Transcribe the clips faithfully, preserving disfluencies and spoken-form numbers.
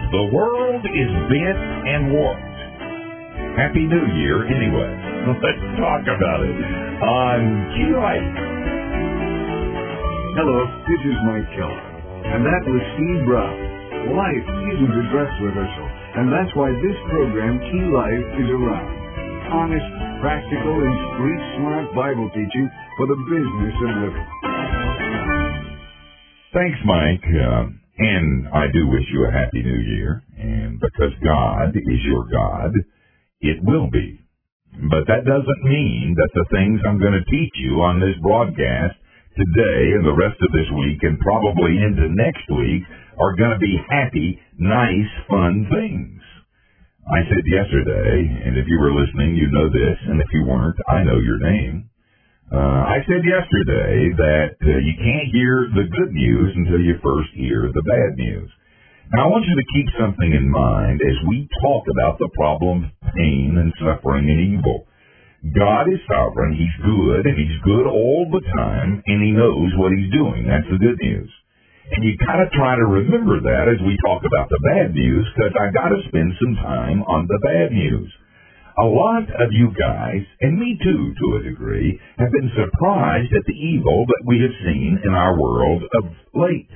The world is bent and warped. Happy New Year, anyway. Let's talk about it on Key Life. Hello, this is Mike Keller, and that was Steve Brown. Life isn't a dress rehearsal, and that's why this program, Key Life, is around. Honest, practical, and street-smart Bible teaching for the business of living. Thanks, Mike. Uh, and I do wish you a Happy New Year. And because God is your God, it will be. But that doesn't mean that the things I'm going to teach you on this broadcast today and the rest of this week and probably into next week are going to be happy, nice, fun things. I said yesterday, and if you were listening, you know this, and if you weren't, I know your name. Uh, I said yesterday that uh, you can't hear the good news until you first hear the bad news. Now, I want you to keep something in mind as we talk about the problem of pain and suffering and evil. God is sovereign, He's good, and He's good all the time, and He knows what He's doing. That's the good news. And you gotta try to remember that as we talk about the bad news, because I gotta spend some time on the bad news. A lot of you guys, and me too to a degree, have been surprised at the evil that we have seen in our world of late.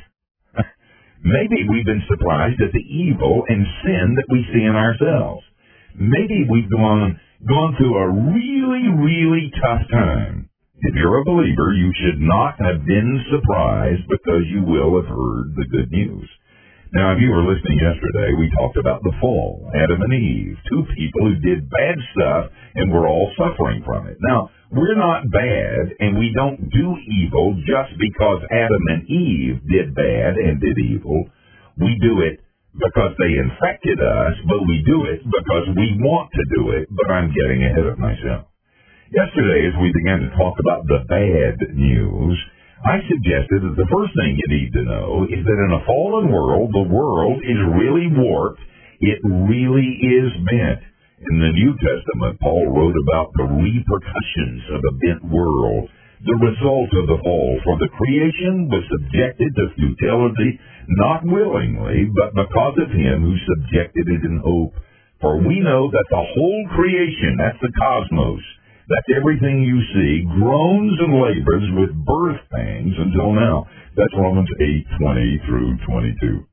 Maybe we've been surprised at the evil and sin that we see in ourselves. Maybe we've gone, gone through a really, really tough time. If you're a believer, you should not have been surprised because you will have heard the good news. Now, if you were listening yesterday, we talked about the fall, Adam and Eve, two people who did bad stuff, and we're all suffering from it. Now, we're not bad, and we don't do evil just because Adam and Eve did bad and did evil. We do it because they infected us, but we do it because we want to do it, but I'm getting ahead of myself. Yesterday, as we began to talk about the bad news, I suggested that the first thing you need to know is that in a fallen world, the world is really warped. It really is bent. In the New Testament, Paul wrote about the repercussions of a bent world, the result of the fall. For the creation was subjected to futility, not willingly, but because of Him who subjected it in hope. For we know that the whole creation, that's the cosmos, that's everything you see, groans and labors with birth pangs until now. That's Romans eight, twenty through twenty-two.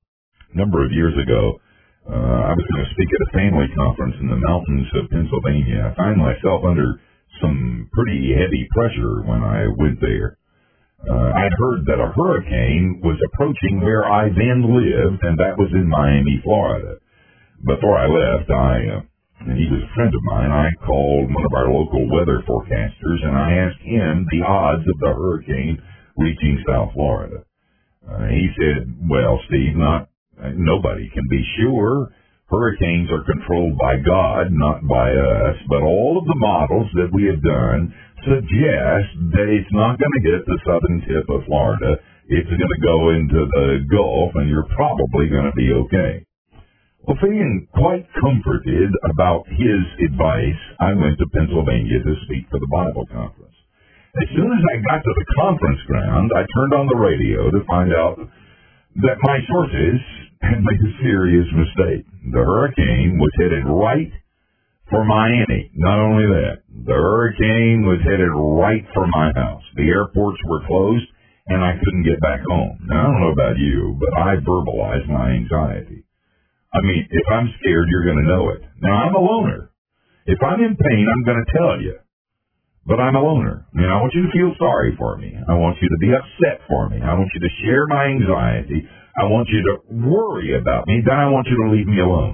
A number of years ago, uh, I was going to speak at a family conference in the mountains of Pennsylvania. I find myself under some pretty heavy pressure when I went there. Uh, I'd heard that a hurricane was approaching where I then lived, and that was in Miami, Florida. Before I left, I... Uh, and he was a friend of mine, I called one of our local weather forecasters, and I asked him the odds of the hurricane reaching South Florida. Uh, he said, well, Steve, not uh, nobody can be sure. Hurricanes are controlled by God, not by us, but all of the models that we have done suggest that it's not going to hit the southern tip of Florida. It's going to go into the Gulf, and you're probably going to be okay. Well, feeling quite comforted about his advice, I went to Pennsylvania to speak for the Bible conference. As soon as I got to the conference ground, I turned on the radio to find out that my sources had made a serious mistake. The hurricane was headed right for Miami. Not only that, the hurricane was headed right for my house. The airports were closed, and I couldn't get back home. Now, I don't know about you, but I verbalized my anxiety. I mean, if I'm scared, you're going to know it. Now, I'm a loner. If I'm in pain, I'm going to tell you. But I'm a loner. I mean, I want you to feel sorry for me. I want you to be upset for me. I want you to share my anxiety. I want you to worry about me. Then I want you to leave me alone.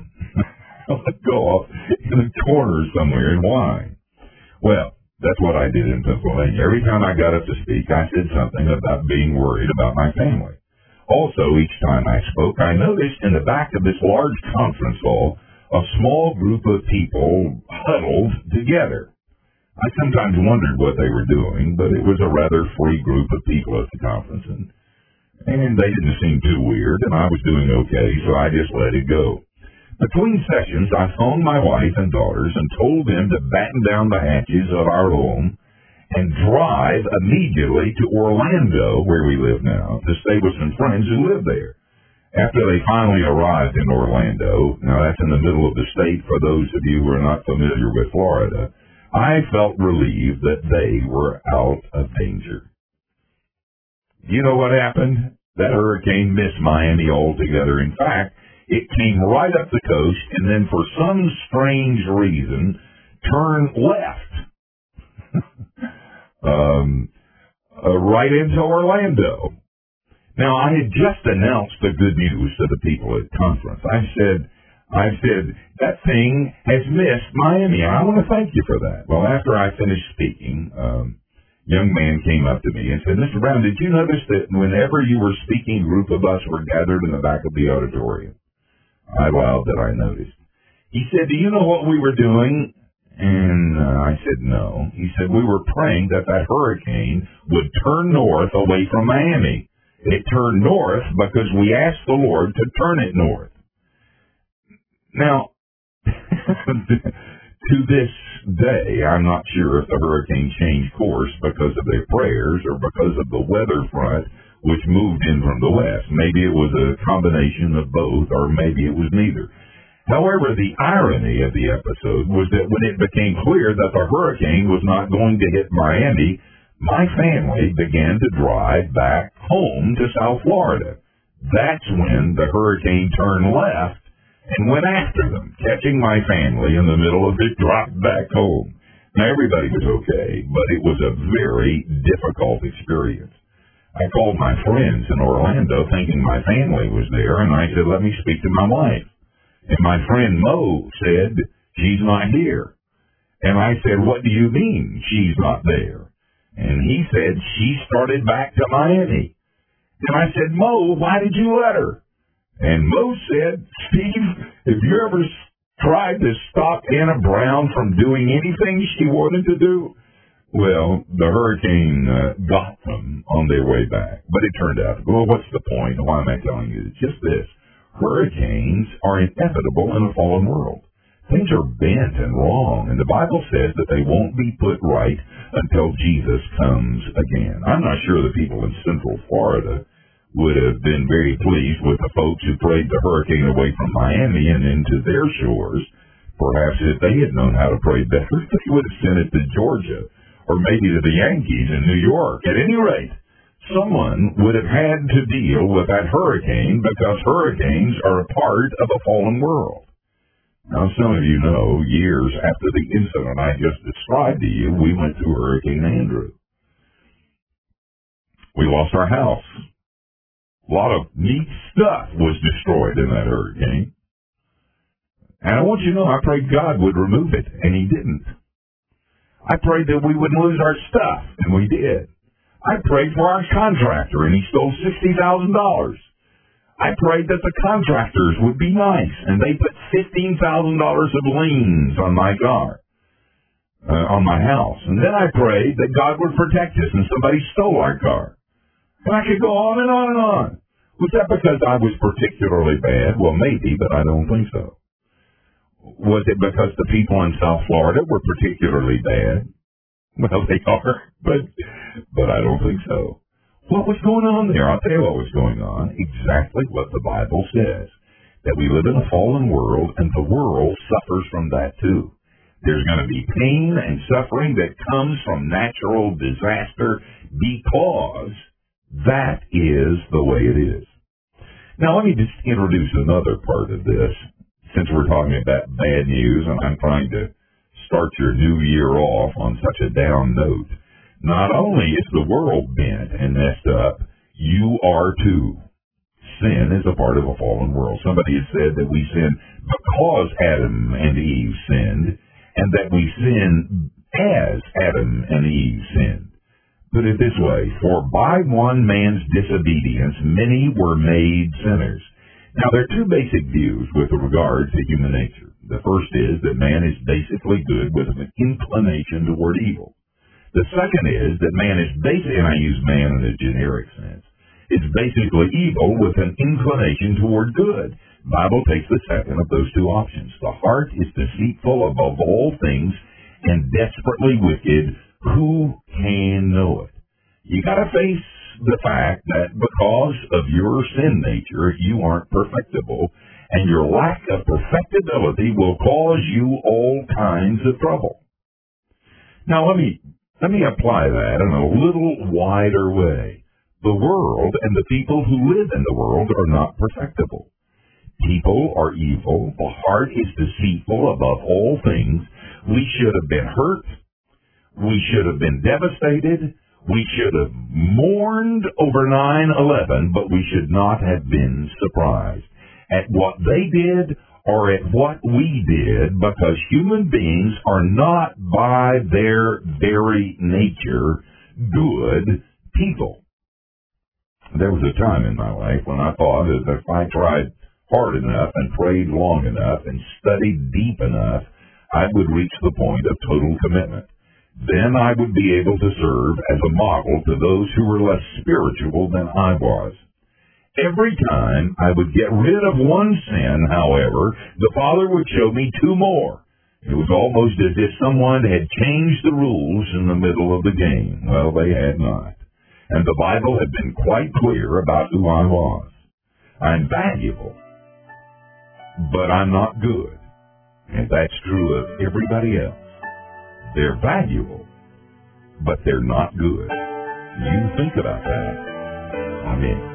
I want to go off in a corner somewhere and whine. Well, that's what I did in Pennsylvania. Every time I got up to speak, I said something about being worried about my family. Also, each time I spoke, I noticed in the back of this large conference hall a small group of people huddled together. I sometimes wondered what they were doing, but it was a rather free group of people at the conference, and, and they didn't seem too weird, and I was doing okay, so I just let it go. Between sessions, I phoned my wife and daughters and told them to batten down the hatches of our home and drive immediately to Orlando, where we live now, to stay with some friends who live there. After they finally arrived in Orlando, now that's in the middle of the state for those of you who are not familiar with Florida, I felt relieved that they were out of danger. You know what happened? That hurricane missed Miami altogether. In fact, it came right up the coast and then for some strange reason turned left um, uh, right into Orlando. Now, I had just announced the good news to the people at conference. I said, I said, that thing has missed Miami, and I want to thank you for that. Well, after I finished speaking, um, a young man came up to me and said, Mister Brown, did you notice that whenever you were speaking, a group of us were gathered in the back of the auditorium? I allowed that I noticed. He said, do you know what we were doing? And uh, I said, no. He said, we were praying that that hurricane would turn north away from Miami. It turned north because we asked the Lord to turn it north. Now, to this day, I'm not sure if the hurricane changed course because of their prayers or because of the weather front which moved in from the west. Maybe it was a combination of both, or maybe it was neither. However, the irony of the episode was that when it became clear that the hurricane was not going to hit Miami, my family began to drive back home to South Florida. That's when the hurricane turned left and went after them, catching my family in the middle of it, dropped back home. Now, everybody was okay, but it was a very difficult experience. I called my friends in Orlando thinking my family was there, and I said, let me speak to my wife. And my friend Mo said, she's not here. And I said, what do you mean she's not there? And he said, she started back to Miami. And I said, Mo, why did you let her? And Mo said, Steve, have you ever tried to stop Anna Brown from doing anything she wanted to do? Well, the hurricane uh, got them on their way back. But it turned out, well, what's the point? Why am I telling you? It's just this. Hurricanes are inevitable in a fallen world. Things are bent and wrong, and the Bible says that they won't be put right until Jesus comes again. I'm not sure the people in Central Florida would have been very pleased with the folks who prayed the hurricane away from Miami and into their shores. Perhaps if they had known how to pray better, they would have sent it to Georgia or maybe to the Yankees in New York. At any rate, someone would have had to deal with that hurricane because hurricanes are a part of a fallen world. Now, some of you know, years after the incident I just described to you, we went through Hurricane Andrew. We lost our house. A lot of neat stuff was destroyed in that hurricane. And I want you to know, I prayed God would remove it, and He didn't. I prayed that we wouldn't lose our stuff, and we did. I prayed for our contractor, and he stole sixty thousand dollars. I prayed that the contractors would be nice, and they put fifteen thousand dollars of liens on my car, uh, on my house. And then I prayed that God would protect us, and somebody stole our car. And I could go on and on and on. Was that because I was particularly bad? Well, maybe, but I don't think so. Was it because the people in South Florida were particularly bad? Well, they are, but but I don't think so. What was going on there? I'll tell you what was going on. Exactly what the Bible says. That we live in a fallen world, and the world suffers from that too. There's going to be pain and suffering that comes from natural disaster because that is the way it is. Now, let me just introduce another part of this, since we're talking about bad news, and I'm trying to start your new year off on such a down note. Not only is the world bent and messed up, you are too. Sin is a part of a fallen world. Somebody has said that we sin because Adam and Eve sinned, and that we sin as Adam and Eve sinned. Put it this way, for by one man's disobedience, many were made sinners. Now, there are two basic views with regard to human nature. The first is that man is basically good with an inclination toward evil. The second is that man is basically, and I use man in a generic sense, it's basically evil with an inclination toward good. The Bible takes the second of those two options. The heart is deceitful above all things and desperately wicked. Who can know it? You got to face the fact that because of your sin nature, you aren't perfectible, and your lack of perfectibility will cause you all kinds of trouble. Now, let me let me apply that in a little wider way. The world and the people who live in the world are not perfectible. People are evil. The heart is deceitful above all things. We should have been hurt. We should have been devastated. We should have mourned over nine eleven, but we should not have been surprised at what they did or at what we did, because human beings are not by their very nature good people. There was a time in my life when I thought that if I tried hard enough and prayed long enough and studied deep enough, I would reach the point of total commitment. Then I would be able to serve as a model to those who were less spiritual than I was. Every time I would get rid of one sin, however, the Father would show me two more. It was almost as if someone had changed the rules in the middle of the game. Well, they had not. And the Bible had been quite clear about who I was. I'm valuable, but I'm not good. And that's true of everybody else. They're valuable, but they're not good. You think about that. Amen.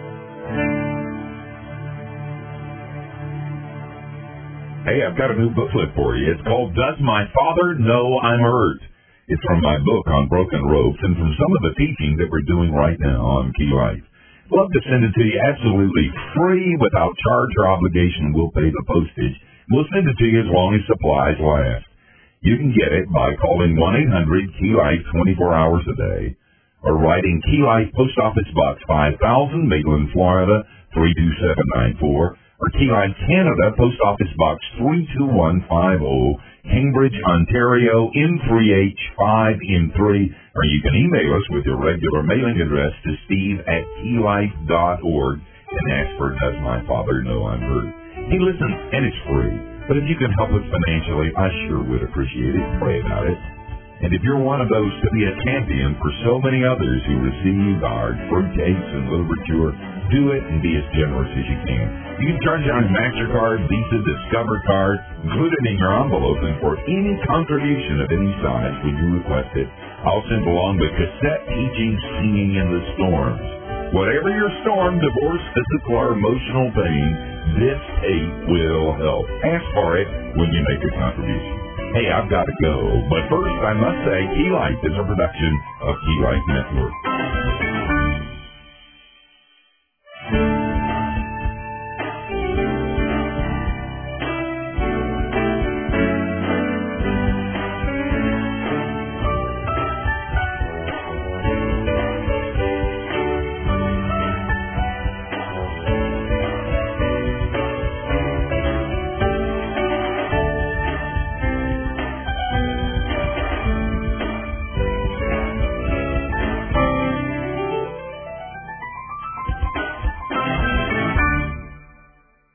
Hey, I've got a new booklet for you. It's called Does My Father Know I'm Hurt? It's from my book on broken ropes and from some of the teaching that we're doing right now on Key Life. Love to send it to you absolutely free without charge or obligation. We'll pay the postage. We'll send it to you as long as supplies last. You can get it by calling one eight hundred Key Life twenty-four hours a day or writing Key Life Post Office Box five thousand, Maitland, Florida three two seven nine four, or Key Life Canada Post Office Box three two one five zero, Cambridge, Ontario N three H five N three, or you can email us with your regular mailing address to steve at keylife dot org and ask for Does My Father Know I'm Hurt? Hey, listen, and it's free. But if you can help us financially, I sure would appreciate it. Pray about it. And if you're one of those to be a champion for so many others who receive our fruitcakes and literature, do it and be as generous as you can. You can charge on MasterCard, Visa, Discover card, include it in your envelope, and for any contribution of any size when you request it, I'll send along the cassette teaching Singing in the Storms. Whatever your storm, divorce, physical, or emotional pain, this tape will help. Ask for it when you make a contribution. Hey, I've got to go, but first I must say Key Life is a production of Key Life Network.